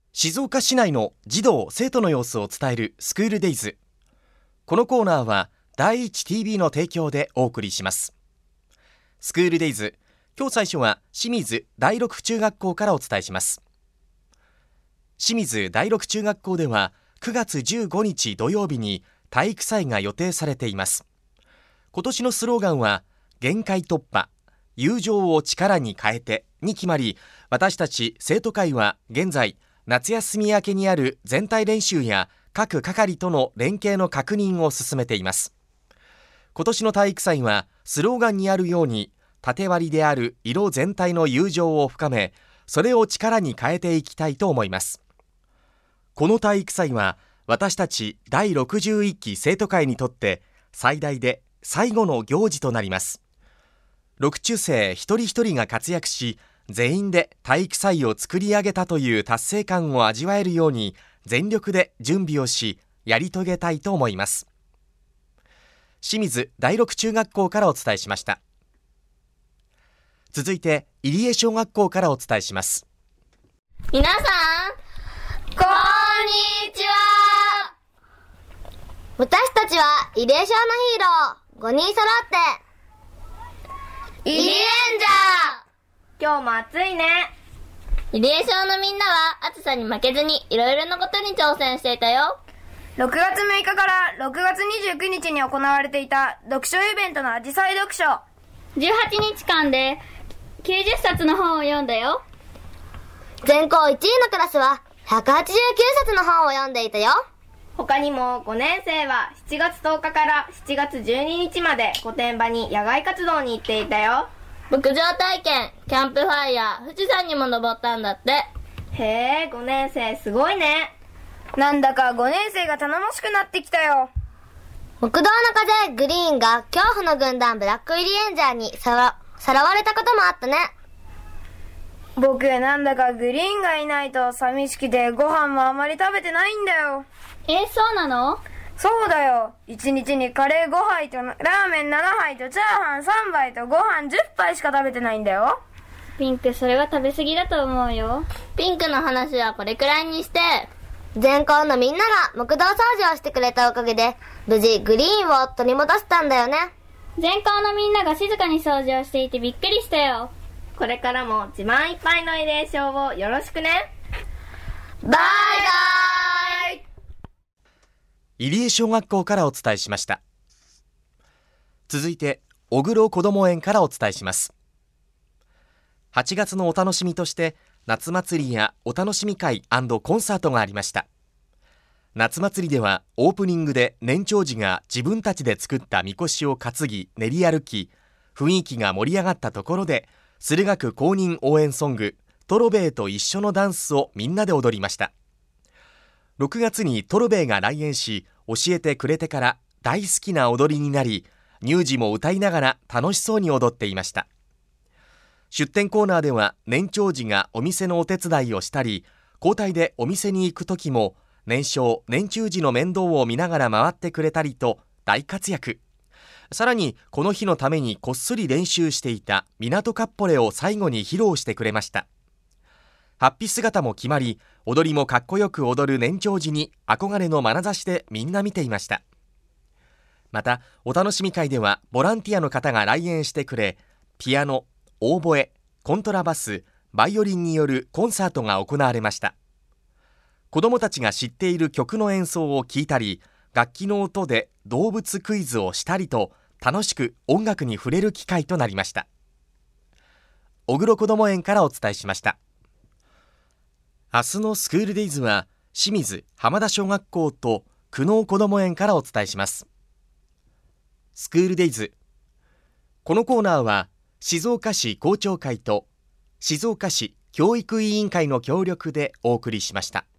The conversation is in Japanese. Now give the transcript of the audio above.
静岡市内の児童生徒の様子を伝えるスクールデイズ。このコーナーは第一 TV の提供でお送りします。スクールデイズ、今日最初は清水第六中学校からお伝えします。清水第六中学校では9月15日土曜日に体育祭が予定されています。今年のスローガンは限界突破、友情を力に変えてに決まり、私たち生徒会は現在夏休み明けにある全体練習や各係との連携の確認を進めています。今年の体育祭はスローガンにあるように縦割りである色全体の友情を深め、それを力に変えていきたいと思います。この体育祭は私たち第61期生徒会にとって最大で最後の行事となります。6中生一人一人が活躍し、全員で体育祭を作り上げたという達成感を味わえるように全力で準備をし、やり遂げたいと思います。清水第六中学校からお伝えしました。続いて入江小学校からお伝えします。 皆さん、こんにちは。私たちは入江小のヒーロー5人揃って入江エンジャー。 今日も暑いね。 入江小のみんなは暑さに負けずにいろいろなことに挑戦していたよ。 6月6日から6月29日に行われていた読書イベントのアジサイ読書。 18日間で90冊の本を読んだよ。 全校1位のクラスは189冊の本を読んでいたよ。 他にも5年生は7月10日から7月12日まで御殿場に野外活動に行っていたよ。 牧場体験、キャンプファイヤー、富士山にも登ったんだって。 へえ、5年生すごいね。なんだか5年生が頼もしくなってきたよ。 木道の風グリーンが恐怖の軍団ブラックイリエンジャーにさらわれたこともあったね。 僕なんだかグリーンがいないと寂しくてご飯もあまり食べてないんだよ。 そうなの？ そうだよ。1日にカレー5杯とラーメン7杯とチャーハン3杯とご飯10杯しか食べてないんだよ。 ピンク、それは食べ過ぎだと思うよ。 ピンクの話はこれくらいにして、全校のみんなが木道掃除をしてくれたおかげで無事グリーンを取り戻したんだよね。 全校のみんなが静かに掃除をしていてびっくりしたよ。 これからも自慢いっぱいの入江小をよろしくね。 バイバイ。 入江小学校からお伝えしました。続いて小黒こども園からお伝えします。8月のお楽しみとして夏祭りやお楽しみ会&コンサートがありました。夏祭りではオープニングで年長児が自分たちで作ったみこしを担ぎ練り歩き、雰囲気が盛り上がったところで駿河区公認応援ソングトロベイと一緒のダンスをみんなで踊りました。6月にトロベイが来園し教えてくれてから大好きな踊りになり、乳児も歌いながら楽しそうに踊っていました。出店コーナーでは年長児がお店のお手伝いをしたり、交代でお店に行く時も年少年中児の面倒を見ながら回ってくれたりと大活躍。さらにこの日のためにこっそり練習していた港かっぽれを最後に披露してくれました。ハッピ姿も決まり、踊りもかっこよく踊る年長児に憧れの眼差しでみんな見ていました。またお楽しみ会ではボランティアの方が来園してくれ、ピアノ、オーボエ、コントラバス、バイオリンによるコンサートが行われました。子どもたちが知っている曲の演奏を聴いたり、楽器の音で動物クイズをしたりと楽しく音楽に触れる機会となりました。小黒こども園からお伝えしました。明日のスクールデイズは清水浜田小学校と久能こども園からお伝えします。スクールデイズ、このコーナーは静岡市校長会と静岡市教育委員会の協力でお送りしました。